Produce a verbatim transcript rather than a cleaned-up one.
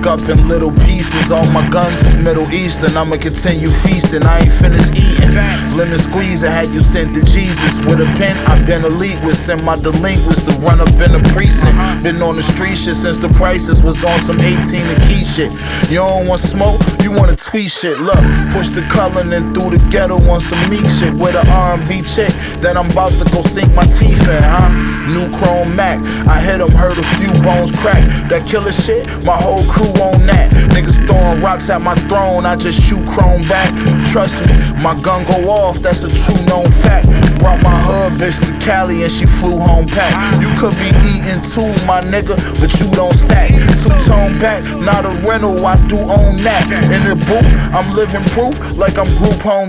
break up in little pieces. All my guns is Middle Eastern, I'ma continue feasting, I ain't finished eating. Lemon squeeze, I had you sent to Jesus. With a pen, I've been elite with. Send my delinquents to run up in the precinct. Been on the street shit since the prices was on some eighteen and key shit. You don't want smoke, you wanna tweet shit. Look, push the Cullen and through the ghetto on some meek shit. With an R and B chick that I'm about to go sink my teeth in, huh? New Chrome Mac, I hit him, heard a few bones crack. That killer shit, my whole crew on that. Niggas throwing rocks at my throne, I just shoot chrome back. Trust me, my gun go off, that's a true known fact. Brought my hood bitch to Cali and she flew home packed. You could be eating too, my nigga, but you don't stack. Two-tone back, not a rental, I do own that. In the booth, I'm living proof like I'm group home